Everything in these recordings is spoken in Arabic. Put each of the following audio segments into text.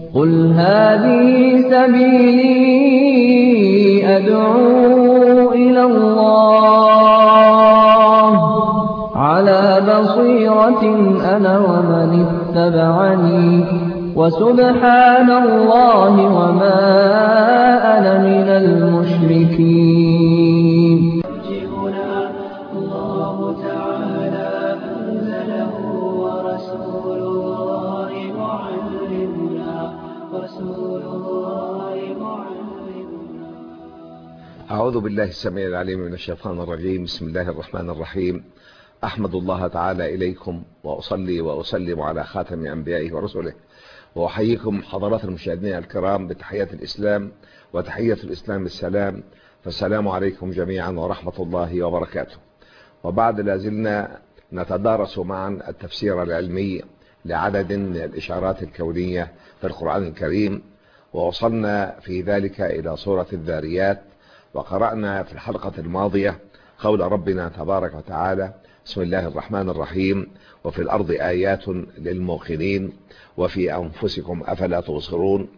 قل هذه سبيلي أدعو إلى الله على بصيرة أنا ومن اتبعني وسبحان الله وما أنا من المشركين. الله تعالى أنزله ورسول الله معلمنا. أعوذ بالله السميع العليم من الشيطان الرجيم. بسم الله الرحمن الرحيم. أحمد الله تعالى إليكم وأصلي وأسلم على خاتم أنبيائه ورسله، وأحييكم حضرات المشاهدين الكرام بتحيات الإسلام، وتحية الإسلام السلام، فالسلام عليكم جميعا ورحمة الله وبركاته. وبعد لازلنا نتدارس معا التفسير العلمي لعدد من الإشارات الكونية في القرآن الكريم، ووصلنا في ذلك إلى سورة الذاريات، وقرأنا في الحلقة الماضية قول ربنا تبارك وتعالى: بسم الله الرحمن الرحيم، وفي الأرض آيات للموقنين وفي أنفسكم أفلا تبصرون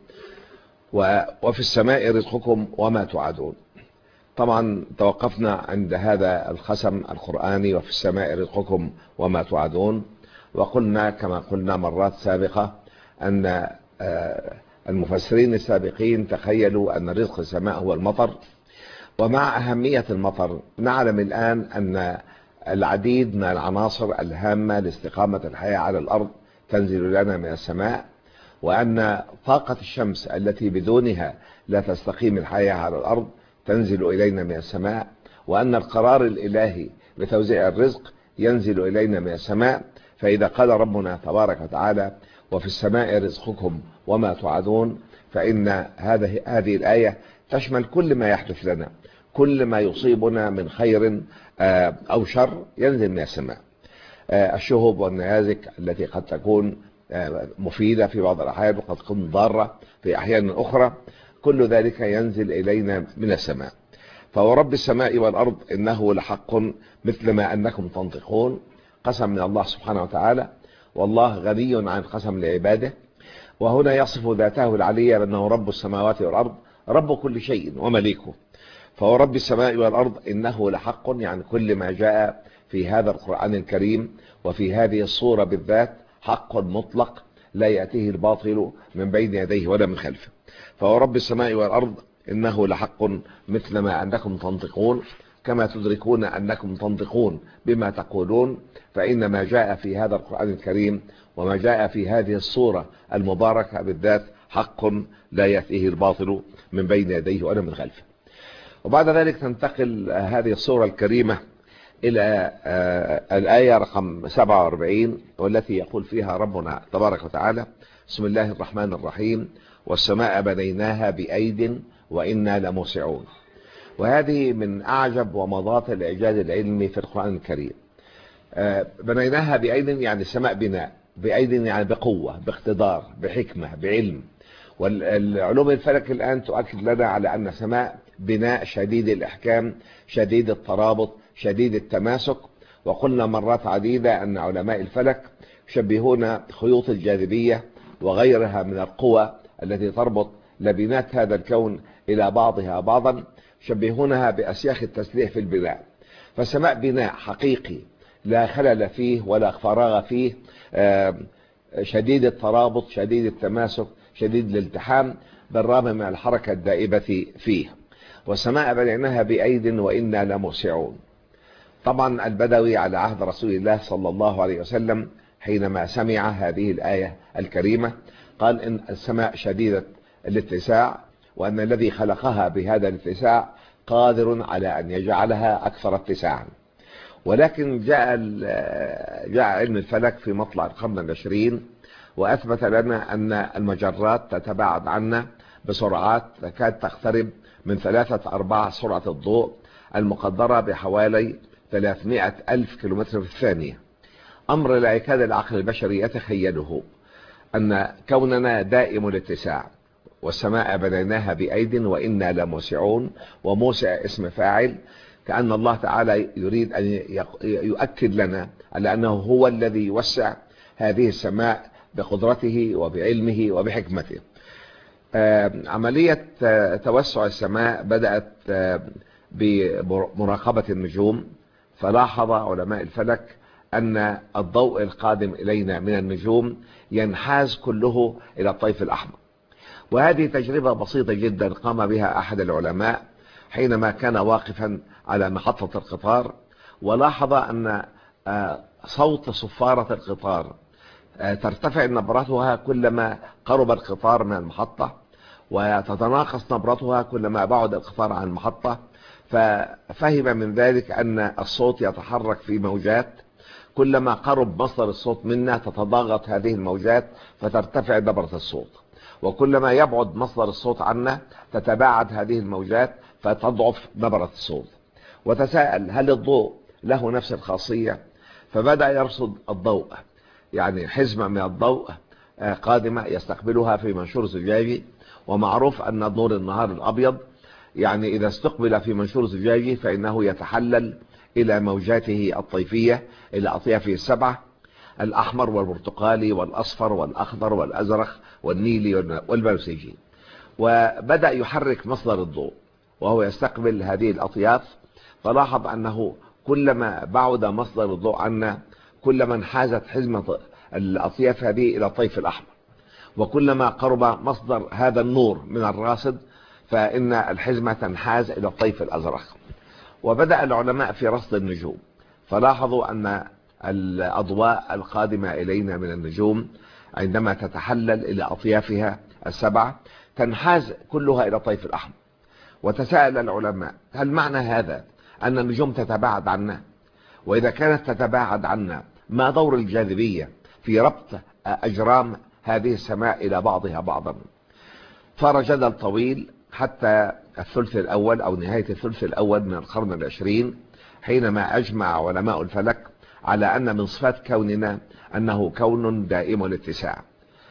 وفي السماء رزقكم وما توعدون. طبعا توقفنا عند هذا القسم القرآني وفي السماء رزقكم وما توعدون، وقلنا كما قلنا مرات سابقة أن المفسرين السابقين تخيلوا أن رزق السماء هو المطر. ومع أهمية المطر نعلم الآن أن العديد من العناصر الهامة لاستقامة الحياة على الأرض تنزل لنا من السماء، وأن طاقة الشمس التي بدونها لا تستقيم الحياة على الأرض تنزل إلينا من السماء، وأن القرار الإلهي بتوزيع الرزق ينزل إلينا من السماء. فإذا قال ربنا تبارك وتعالى: وفي السماء رزقكم وما توعدون، فإن هذه الآية تشمل كل ما يحدث لنا، كل ما يصيبنا من خير أو شر ينزل من السماء. الشهب والنيازك التي قد تكون مفيدة في بعض الأحيان وقد تكون ضارة في أحيان أخرى، كل ذلك ينزل إلينا من السماء. فورب السماء والأرض إنه لحق مثل ما أنكم تنطقون، قسم من الله سبحانه وتعالى، والله غني عن قسم لعباده. وهنا يصف ذاته العلية بأنه رب السماوات والأرض، رب كل شيء ومليكه. فهو رب السماء والأرض إنه لحق، يعني كل ما جاء في هذا القرآن الكريم وفي هذه الصورة بالذات حق مطلق لا يأتيه الباطل من بين يديه ولا من خلفه. فهو رب السماء والأرض إنه لحق مثل ما أنكم تنطقون، كما تدركون أنكم تنطقون بما تقولون، فإن ما جاء في هذا القرآن الكريم وما جاء في هذه الصورة المباركة بالذات حق لا يأتيه الباطل من بين يديه ولا من خلفه. وبعد ذلك تنتقل هذه الصورة الكريمة إلى الآية رقم 47، والتي يقول فيها ربنا تبارك وتعالى: بسم الله الرحمن الرحيم، والسماء بنيناها بأيد وإنا لموسعون. وهذه من أعجب ومضات الإعجاز العلمي في القرآن الكريم. بنيناها بأيد يعني السماء بناء، بأيد يعني بقوة، باقتدار، بحكمة، بعلم. والعلوم الفلك الآن تؤكد لنا على أن السماء بناء شديد الإحكام، شديد الترابط، شديد التماسك. وقلنا مرات عديدة أن علماء الفلك يشبهون خيوط الجاذبية وغيرها من القوى التي تربط لبنات هذا الكون إلى بعضها بعضا، يشبهونها بأسياخ التسليح في البناء. فالسماء بناء حقيقي لا خلل فيه ولا فراغ فيه، شديد الترابط، شديد التماسك، شديد الالتحام، بالرغم من الحركة الدائبة فيه. والسماء بنيناها بأيد وإنا لموسعون. طبعا البدوي على عهد رسول الله صلى الله عليه وسلم حينما سمع هذه الآية الكريمة قال إن السماء شديدة الاتساع، وأن الذي خلقها بهذا الاتساع قادر على أن يجعلها أكثر اتساعا. ولكن جاء علم الفلك في مطلع القرن العشرين وأثبت لنا أن المجرات تتباعد عنا بسرعات تكاد تقترب من 3/4 سرعة الضوء، المقدرة بحوالي 300,000 كيلومتر في الثانية. أمر لا يكاد العقل البشري يتخيله، أن كوننا دائم الاتساع. والسماء بنيناها بأيد وإنا لموسعون، وموسع اسم فاعل، كأن الله تعالى يريد أن يؤكد لنا على أنه هو الذي يوسع هذه السماء بقدرته وبعلمه وبحكمته. عملية توسع السماء بدأت بمراقبة النجوم، فلاحظ علماء الفلك أن الضوء القادم إلينا من النجوم ينحاز كله إلى الطيف الأحمر. وهذه تجربة بسيطة جدا قام بها أحد العلماء حينما كان واقفا على محطة القطار، ولاحظ أن صوت صفارة القطار ترتفع نبرتها كلما قرب القطار من المحطة، وتتناقص نبرتها كلما بعد القطار عن المحطة. ففهم من ذلك أن الصوت يتحرك في موجات، كلما قرب مصدر الصوت منا تتضاغط هذه الموجات فترتفع نبرة الصوت، وكلما يبعد مصدر الصوت عنا تتباعد هذه الموجات فتضعف نبرة الصوت. وتساءل هل الضوء له نفس الخاصية؟ فبدأ يرصد الضوء، يعني حزمة من الضوء قادمة يستقبلها في منشور زجاجي، ومعروف أن نور النهار الأبيض يعني إذا استقبل في منشور زجاجي فإنه يتحلل إلى موجاته الطيفية، إلى أطيافه السبعة: الأحمر والبرتقالي والأصفر والأخضر والأزرق والنيلي والبنفسجي. وبدأ يحرك مصدر الضوء وهو يستقبل هذه الأطياف، فلاحظ أنه كلما بعد مصدر الضوء عنا كلما انحازت حزمة الأطياف هذه إلى الطيف الأحمر، وكلما قرب مصدر هذا النور من الراصد فإن الحزمة تنحاز إلى الطيف الأزرق. وبدأ العلماء في رصد النجوم، فلاحظوا أن الأضواء القادمة إلينا من النجوم عندما تتحلل إلى أطيافها السبعة تنحاز كلها إلى الطيف الأحمر. وتساءل العلماء هل معنى هذا أن النجوم تتباعد عنا؟ وإذا كانت تتباعد عنا ما دور الجاذبية في ربط أجرام هذه السماء إلى بعضها بعضا؟ صار جدل طويل حتى الثلث الأول أو نهاية الثلث الأول من القرن العشرين، حينما أجمع علماء الفلك على أن من صفات كوننا أنه كون دائم الاتساع،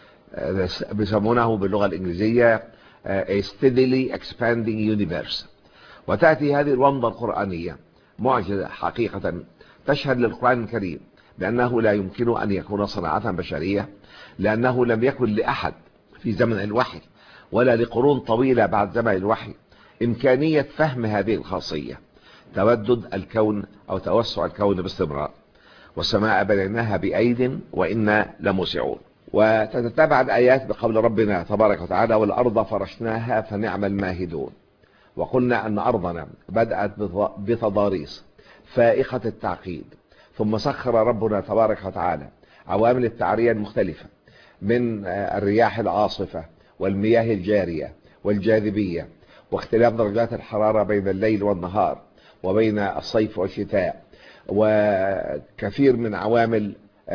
بيسمونه باللغة الإنجليزية a steadily expanding universe. وتأتي هذه الومضة القرآنية معجزة حقيقة تشهد للقرآن الكريم بأنه لا يمكن أن يكون صناعة بشرية، لأنه لم يكن لأحد في زمن الوحي ولا لقرون طويلة بعد زمن الوحي إمكانية فهم هذه الخاصية، تودد الكون أو توسع الكون باستمرار. والسماء بنيناها بأيد وإنا لموسعون. وتتبع الآيات بقول ربنا تبارك وتعالى: والأرض فرشناها فنعم الماهدون. وقلنا أن أرضنا بدأت بتضاريس فائقة التعقيد، ثم سخر ربنا تبارك وتعالى عوامل التعرية المختلفة من الرياح العاصفة والمياه الجارية والجاذبية واختلاف درجات الحرارة بين الليل والنهار وبين الصيف والشتاء وكثير من عوامل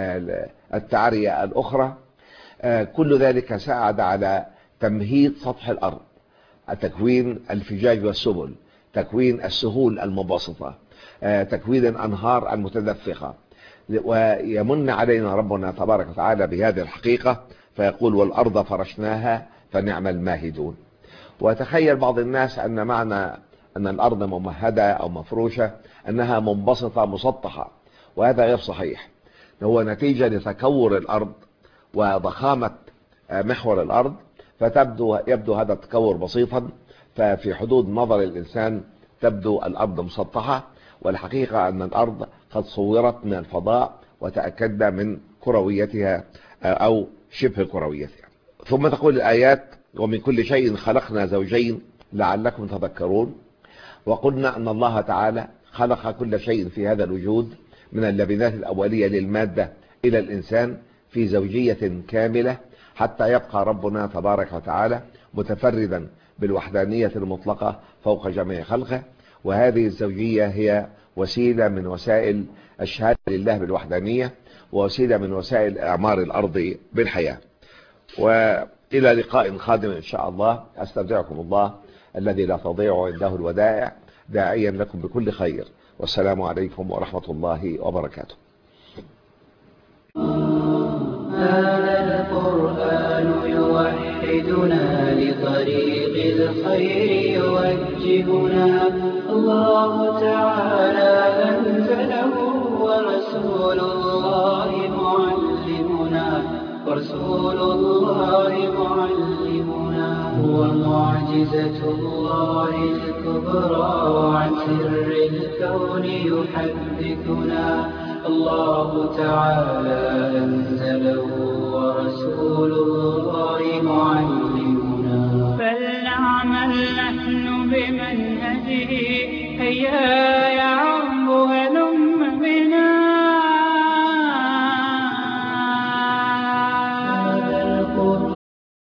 التعرية الأخرى. كل ذلك ساعد على تمهيد سطح الأرض، تكوين الفجاج والسبل، تكوين السهول المبسطة، تكوين الأنهار المتدفقة. ويمن علينا ربنا تبارك وتعالى بهذه الحقيقة فيقول: والأرض فرشناها فنعم الماهدون. وتخيل بعض الناس أن معنى أن الأرض ممهدة أو مفروشة أنها منبسطة مسطحة، وهذا غير صحيح. هو نتيجة لتكور الأرض وضخامة محور الأرض، يبدو هذا التكور بسيطا، ففي حدود نظر الإنسان تبدو الأرض مسطحة، والحقيقة أن الأرض قد صورت من الفضاء وتأكدنا من كرويتها أو شبه كرويتها. ثم تقول الآيات: ومن كل شيء خلقنا زوجين لعلكم تذكرون. وقلنا أن الله تعالى خلق كل شيء في هذا الوجود من اللبنات الأولية للمادة إلى الإنسان في زوجية كاملة، حتى يبقى ربنا تبارك وتعالى متفردا بالوحدانية المطلقة فوق جميع خلقه. وهذه الزوجية هي وسيلة من وسائل الشهادة لله بالوحدانية، ووسيلة من وسائل إعمار الأرض بالحياة. وإلى لقاء قادم إن شاء الله. أستودعكم الله الذي لا تضيع عنده الودائع، داعيا لكم بكل خير، والسلام عليكم ورحمة الله وبركاته. هذا القرآن يوحدنا لطريق الخير يوجهنا، الله تعالى أنزله ورسول الله معلمنا، ورسول الله معلمنا، هو معجزة الله الكبرى، عن سر الكون يحدثنا. الله تعالى أنزله ورسول الله معلمنا، فلنعمل نحن بمنهجه. هيا